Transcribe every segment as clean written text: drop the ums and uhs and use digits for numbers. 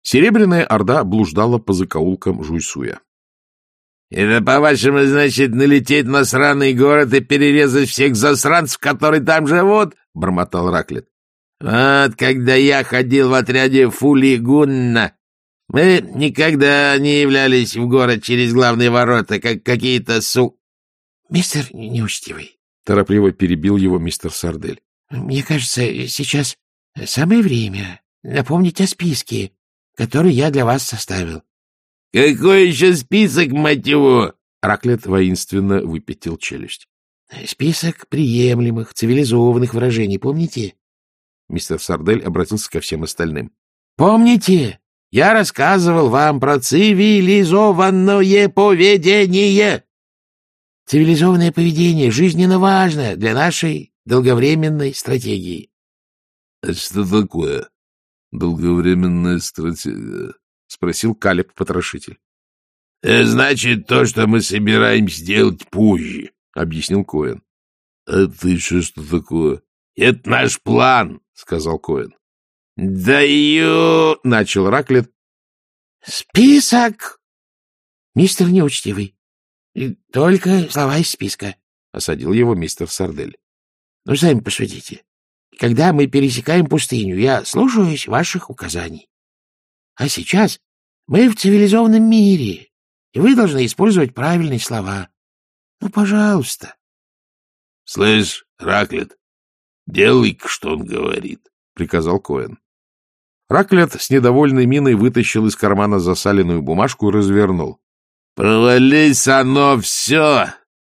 Серебряная орда блуждала по закоулкам Жуйсуя. — Это, по-вашему, значит, налететь на сраный город и перерезать всех засранцев, которые там живут? — бормотал Раклет. — Вот когда я ходил в отряде Фулигунна, мы никогда не являлись в город через главные ворота, как какие-то — Мистер неучтивый, — торопливо перебил его мистер Сардель. — Мне кажется, сейчас самое время напомнить о списке, который я для вас составил. — Какой еще список, мать его? Раклет воинственно выпятил челюсть. — Список приемлемых, цивилизованных выражений, помните? Мистер Сардель обратился ко всем остальным. — Помните? Я рассказывал вам про цивилизованное поведение. Цивилизованное поведение жизненно важно для нашей долговременной стратегии. — А что такое долговременная стратегия? — спросил Калеб-потрошитель. — Значит, то, что мы собираемся сделать позже, — объяснил Коэн. — Это еще что такое? — Это наш план, — сказал Коэн. — Даю, — начал Раклет. — Список, мистер неучтивый. — Только слова из списка, — осадил его мистер Сардель. — Ну, сами посудите. Когда мы пересекаем пустыню, я слушаюсь ваших указаний. А сейчас мы в цивилизованном мире, и вы должны использовать правильные слова. Ну, пожалуйста. — Слышь, Раклет, делай-ка, что он говорит, — приказал Коэн. Раклет с недовольной миной вытащил из кармана засаленную бумажку и развернул. — Провались оно все!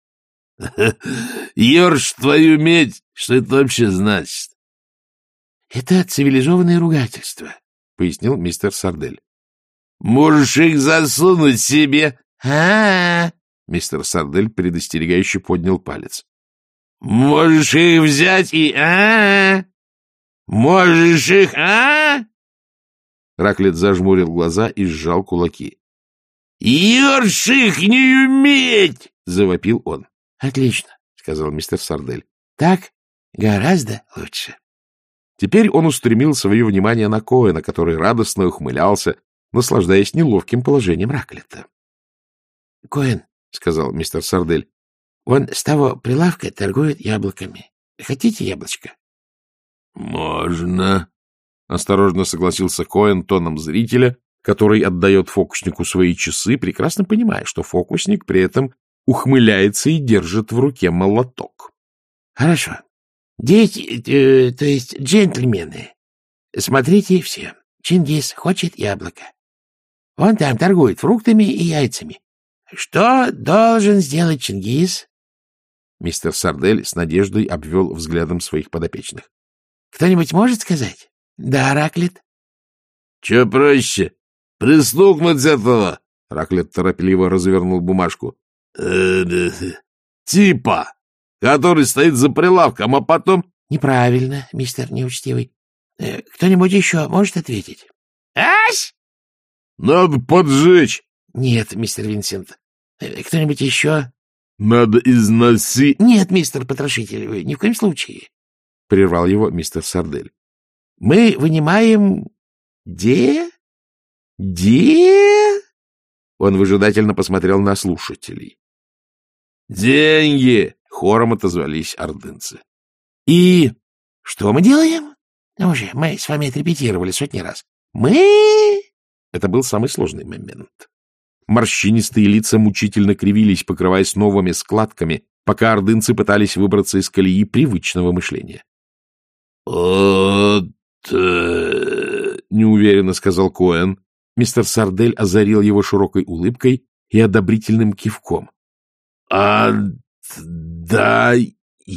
Ёрш твою медь! Что это вообще значит? — Это цивилизованное ругательство, — пояснил мистер Сардель. — Можешь их засунуть себе. Мистер Сардель предостерегающе поднял палец. — Можешь их взять и Можешь их Раклет зажмурил глаза и сжал кулаки. — Ёрш их не уметь! — завопил он. — Отлично, — сказал мистер Сардель. — Так гораздо лучше. Теперь он устремил свое внимание на Коэна, который радостно ухмылялся, наслаждаясь неловким положением Раклета. — Коэн, — сказал мистер Сардель, — вон с того прилавка торгуют яблоками. Хотите яблочко? — Можно, — осторожно согласился Коэн тоном зрителя, который отдает фокуснику свои часы, прекрасно понимая, что фокусник при этом ухмыляется и держит в руке молоток. — Хорошо. Дети, то есть джентльмены, смотрите все. Чингис хочет яблоко. Вон там торгует фруктами и яйцами. Что должен сделать Чингис? Мистер Сардель с надеждой обвел взглядом своих подопечных. — Кто-нибудь может сказать? — Да, Раклет. — Че проще? Пристукнуть этого? Раклет торопливо развернул бумажку. — Типа, который стоит за прилавком, а потом... — Неправильно, мистер неучтивый. Кто-нибудь еще может ответить? — Ась! — Надо поджечь. — Нет, мистер Винсент. Кто-нибудь еще? — Надо износить. — Нет, мистер Потрошитель, ни в коем случае. — прервал его мистер Сардель. — Мы вынимаем... Де? Он выжидательно посмотрел на слушателей. — Деньги! — хором отозвались ордынцы. — И что мы делаем? Ну уже, мы с вами отрепетировали сотни раз. Мы... Это был самый сложный момент. Морщинистые лица мучительно кривились, покрываясь новыми складками, пока ордынцы пытались выбраться из колеи привычного мышления. — неуверенно сказал Коэн. Мистер Сардель озарил его широкой улыбкой и одобрительным кивком. — Отдаем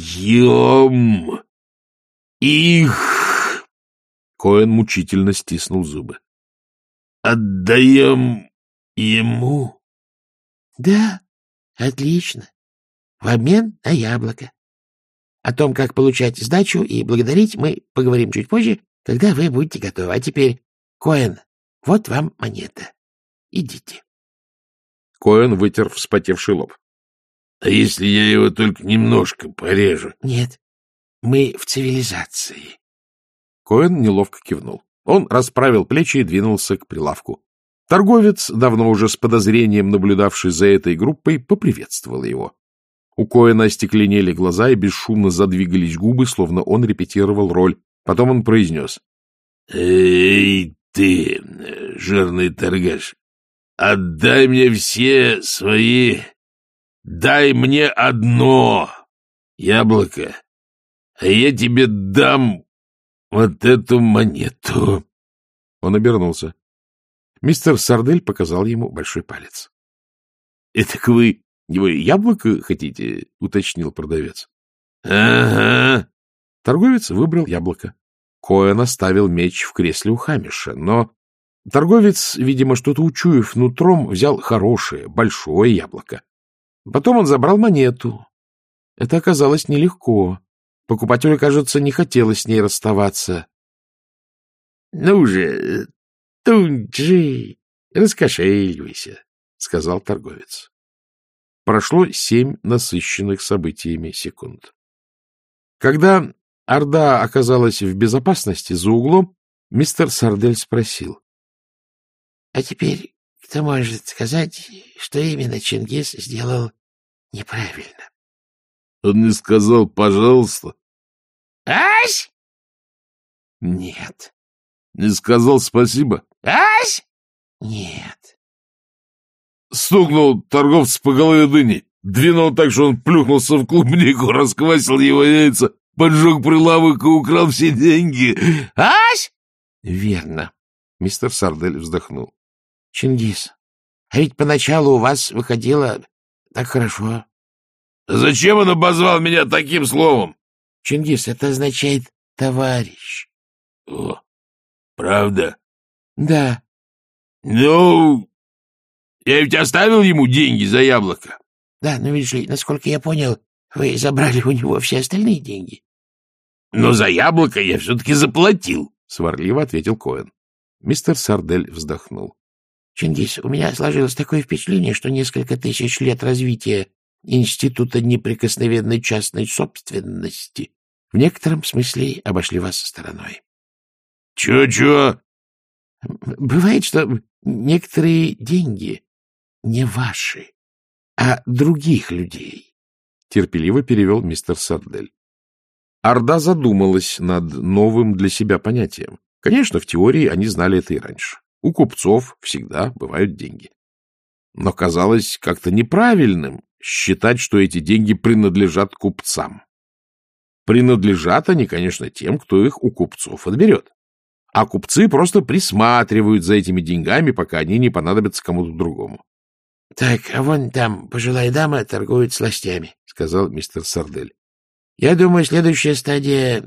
их! Коэн мучительно стиснул зубы. — Отдаем ему? — Да, отлично. В обмен на яблоко. О том, как получать сдачу и благодарить, мы поговорим чуть позже, когда вы будете готовы. А теперь, Коэн, вот вам монета. Идите. Коэн вытер вспотевший лоб. — А если я его только немножко порежу? — Нет, мы в цивилизации. Коэн неловко кивнул. Он расправил плечи и двинулся к прилавку. Торговец, давно уже с подозрением наблюдавший за этой группой, поприветствовал его. У Коэна остекленели глаза и бесшумно задвигались губы, словно он репетировал роль. Потом он произнес: — Эй, ты, жирный торгаш, отдай мне все свои... Дай мне одно яблоко, а я тебе дам вот эту монету. Он обернулся. Мистер Сардель показал ему большой палец. — Этак вы яблоко хотите? — уточнил продавец. — Ага. Торговец выбрал яблоко. Коэн оставил меч в кресле у Хамиша, но торговец, видимо, что-то учуяв нутром, взял хорошее, большое яблоко. Потом он забрал монету. Это оказалось нелегко. Покупателю, кажется, не хотелось с ней расставаться. — Ну же, Тунджи, раскошеливайся, — сказал торговец. Прошло 7 насыщенных событиями секунд. Когда орда оказалась в безопасности за углом, мистер Сардель спросил: — А теперь кто может сказать, что именно Чингис сделал неправильно? — Он не сказал «пожалуйста». — Ась? — Нет. — Не сказал «спасибо». — Ась? — Нет. Стукнул торговца по голове дыней, двинул так, что он плюхнулся в клубнику, расквасил его яйца, поджег прилавок и украл все деньги. — Ась? — Верно. Мистер Сардель вздохнул. — Чингис, а ведь поначалу у вас выходило так хорошо. — Зачем он обозвал меня таким словом? — Чингис, это означает «товарищ». — О, правда? — Да. — Ну, я ведь оставил ему деньги за яблоко. — Да, но видишь ли, насколько я понял, вы забрали у него все остальные деньги. — Но за яблоко я все-таки заплатил, — сварливо ответил Коэн. Мистер Сардель вздохнул. — Чингис, у меня сложилось такое впечатление, что несколько тысяч лет развития Института неприкосновенной частной собственности в некотором смысле обошли вас стороной. — Чё-чё? — Бывает, что некоторые деньги не ваши, а других людей, — терпеливо перевел мистер Сардель. Орда задумалась над новым для себя понятием. Конечно, в теории они знали это и раньше. У купцов всегда бывают деньги. Но казалось как-то неправильным считать, что эти деньги принадлежат купцам. Принадлежат они, конечно, тем, кто их у купцов отберет. А купцы просто присматривают за этими деньгами, пока они не понадобятся кому-то другому. — Так, а вон там пожилая дама торгует сластями, — сказал мистер Сардель. — Я думаю, следующая стадия,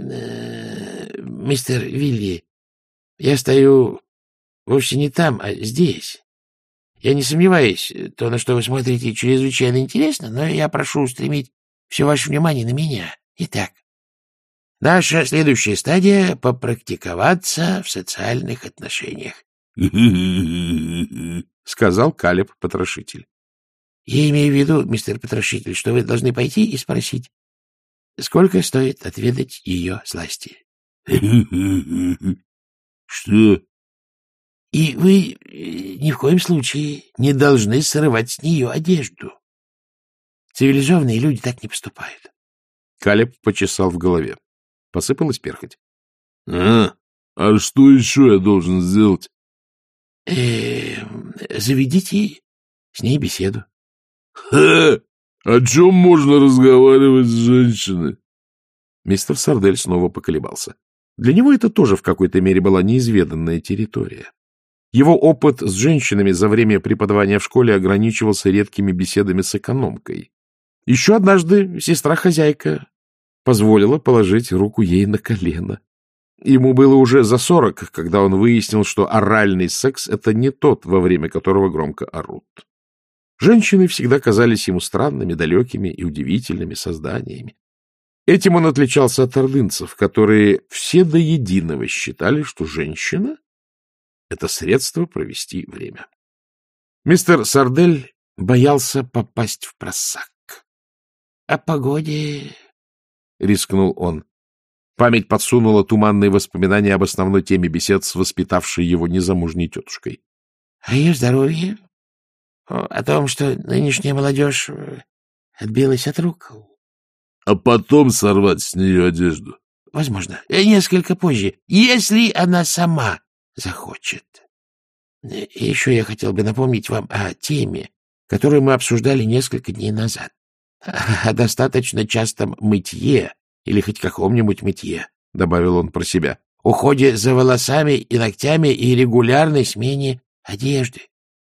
мистер Вилли. Я стою вовсе не там, а здесь. Я не сомневаюсь, то, на что вы смотрите, чрезвычайно интересно, но я прошу устремить все ваше внимание на меня. Итак, наша следующая стадия — попрактиковаться в социальных отношениях, — сказал Калеб-потрошитель. — Я имею в виду, мистер Потрошитель, что вы должны пойти и спросить, сколько стоит отведать ее сласти. — Что? И вы ни в коем случае не должны срывать с нее одежду. Цивилизованные люди так не поступают. Калеб почесал в голове. Посыпалась перхоть. — А что еще я должен сделать? Заведите с ней беседу. — О чем можно разговаривать с женщиной? Мистер Сардель снова поколебался. Для него это тоже в какой-то мере была неизведанная территория. Его опыт с женщинами за время преподавания в школе ограничивался редкими беседами с экономкой. Еще однажды сестра-хозяйка позволила положить руку ей на колено. Ему было уже за 40, когда он выяснил, что оральный секс — это не тот, во время которого громко орут. Женщины всегда казались ему странными, далекими и удивительными созданиями. Этим он отличался от ордынцев, которые все до единого считали, что женщина — это средство провести время. Мистер Сардель боялся попасть в просак. — О погоде, — рискнул он. Память подсунула туманные воспоминания об основной теме бесед с воспитавшей его незамужней тетушкой. — О ее здоровье? О том, что нынешняя молодежь отбилась от рук? — А потом сорвать с нее одежду? — Возможно. Несколько позже, если она сама захочет. И еще я хотел бы напомнить вам о теме, которую мы обсуждали несколько дней назад. О достаточно частом мытье, или хоть каком-нибудь мытье, — добавил он про себя, — уходе за волосами и ногтями и регулярной смене одежды.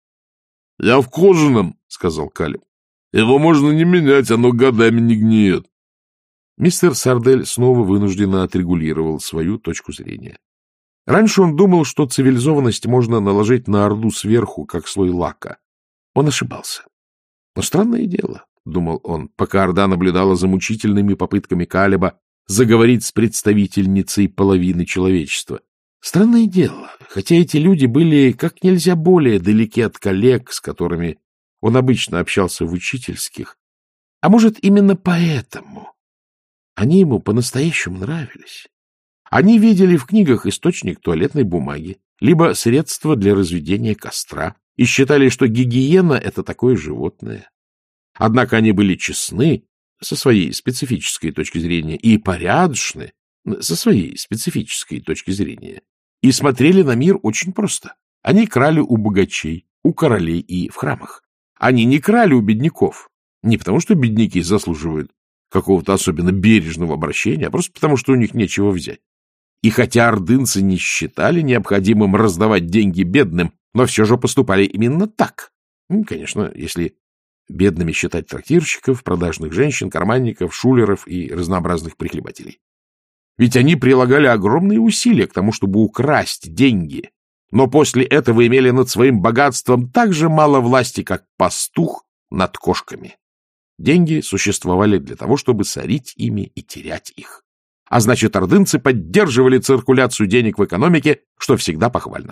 — Я в кожаном, — сказал Калеб. — Его можно не менять, оно годами не гниет. Мистер Сардель снова вынужденно отрегулировал свою точку зрения. Раньше он думал, что цивилизованность можно наложить на орду сверху, как слой лака. Он ошибался. Но странное дело, — думал он, пока орда наблюдала за мучительными попытками Калеба заговорить с представительницей половины человечества. Странное дело, хотя эти люди были как нельзя более далеки от коллег, с которыми он обычно общался в учительских, а может, именно поэтому они ему по-настоящему нравились. Они видели в книгах источник туалетной бумаги, либо средства для разведения костра, и считали, что гигиена — это такое животное. Однако они были честны со своей специфической точки зрения и порядочны со своей специфической точки зрения, и смотрели на мир очень просто. Они крали у богачей, у королей и в храмах. Они не крали у бедняков, не потому что бедняки заслуживают какого-то особенно бережного обращения, а просто потому что у них нечего взять. И хотя ордынцы не считали необходимым раздавать деньги бедным, но все же поступали именно так. Конечно, если бедными считать трактирщиков, продажных женщин, карманников, шулеров и разнообразных прихлебателей. Ведь они прилагали огромные усилия к тому, чтобы украсть деньги, но после этого имели над своим богатством так же мало власти, как пастух над кошками. Деньги существовали для того, чтобы сорить ими и терять их. А значит, ордынцы поддерживали циркуляцию денег в экономике, что всегда похвально.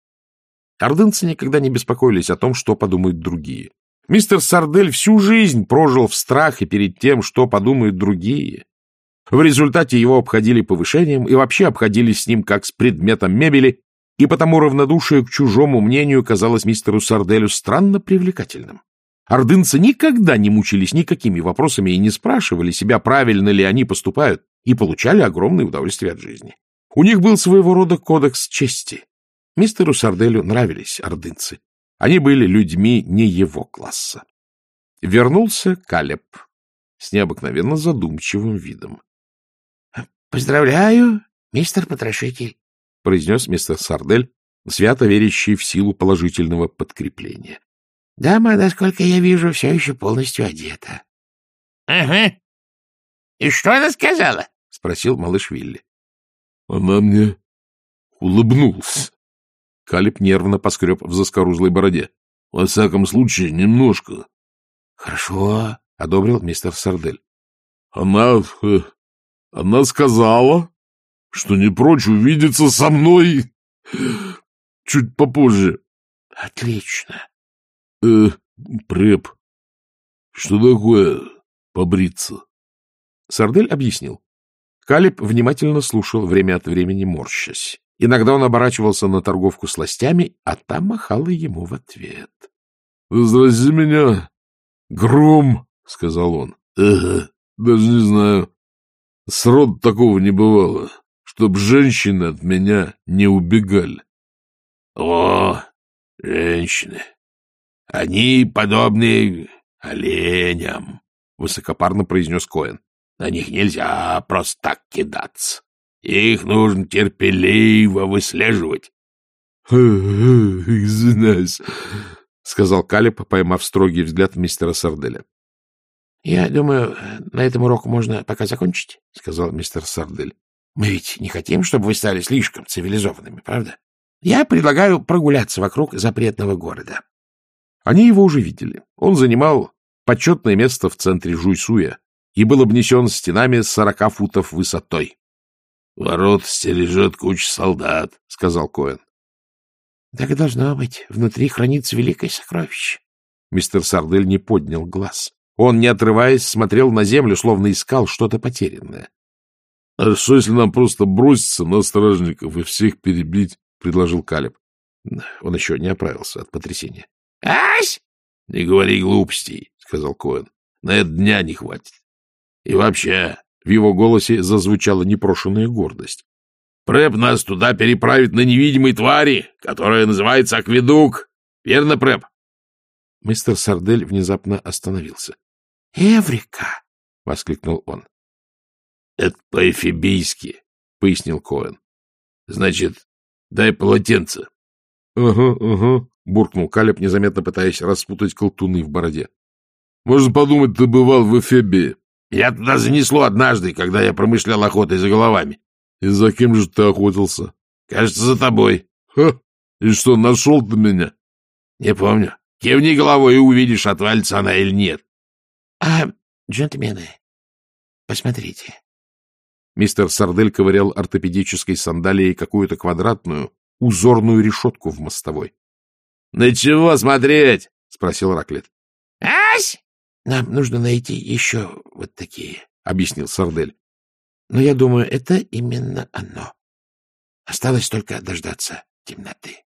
Ордынцы никогда не беспокоились о том, что подумают другие. Мистер Сардель всю жизнь прожил в страхе перед тем, что подумают другие. В результате его обходили повышением и вообще обходились с ним как с предметом мебели, и потому равнодушие к чужому мнению казалось мистеру Сарделю странно привлекательным. Ордынцы никогда не мучились никакими вопросами и не спрашивали себя, правильно ли они поступают, и получали огромное удовольствие от жизни. У них был своего рода кодекс чести. Мистеру Сарделю нравились ордынцы. Они были людьми не его класса. Вернулся Калеб с необыкновенно задумчивым видом. — Поздравляю, мистер Потрошитель, — произнес мистер Сардель, свято верящий в силу положительного подкрепления. — Дама, насколько я вижу, все еще полностью одета. — Ага. И что она сказала? — спросил малыш Вилли. — Она мне улыбнулась. Калеб нервно поскреб в заскорузлой бороде. — Во всяком случае, немножко. — Хорошо, — одобрил мистер Сардель. — Она сказала, что не прочь увидеться со мной чуть попозже. — Отлично. Преп, что такое побриться? Сардель объяснил. Калеб внимательно слушал, время от времени морщась. Иногда он оборачивался на торговку сластями, а та махала ему в ответ. — Возрази меня, Гром, — сказал он. — Даже не знаю. Срод такого не бывало, чтоб женщины от меня не убегали. — О, женщины! Они подобны оленям, — высокопарно произнес Коэн. — На них нельзя просто так кидаться. Их нужно терпеливо выслеживать. — Извиняюсь, — сказал Калеб, поймав строгий взгляд мистера Сарделя. — Я думаю, на этом урок можно пока закончить, — сказал мистер Сардель. — Мы ведь не хотим, чтобы вы стали слишком цивилизованными, правда? Я предлагаю прогуляться вокруг запретного города. Они его уже видели. Он занимал почетное место в центре Жуйсуя и был обнесен стенами 40 футов высотой. — Ворот стережет куча солдат, — сказал Коэн. — Так и должно быть. Внутри хранится великое сокровище. Мистер Сардель не поднял глаз. Он, не отрываясь, смотрел на землю, словно искал что-то потерянное. — А что, если нам просто броситься на стражников и всех перебить? — предложил Калеб. Он еще не оправился от потрясения. — Ась! — Не говори глупостей, — сказал Коэн. — На это дня не хватит. И вообще... В его голосе зазвучала непрошенная гордость. Прэп нас туда переправит на невидимой твари, которая называется Акведук. Верно, Прэп? Мистер Сардель внезапно остановился. — Эврика! — воскликнул он. — Это по-эфибийски, — пояснил Коэн. — Значит, дай полотенце. — Ага, — буркнул Калеб, незаметно пытаясь распутать колтуны в бороде. — Можно подумать, ты бывал в Эфебии. — Я туда занесло однажды, когда я промышлял охотой за головами. — И за кем же ты охотился? — Кажется, за тобой. — Ха! И что, нашел ты меня? — Не помню. Кивни головой и увидишь, отвалится она или нет. — А, джентльмены, посмотрите. Мистер Сардель ковырял ортопедической сандалией какую-то квадратную, узорную решетку в мостовой. — На чего смотреть? — спросил Раклет. — Ась! — Нам нужно найти еще вот такие, — объяснил Сардель. — Но я думаю, это именно оно. Осталось только дождаться темноты.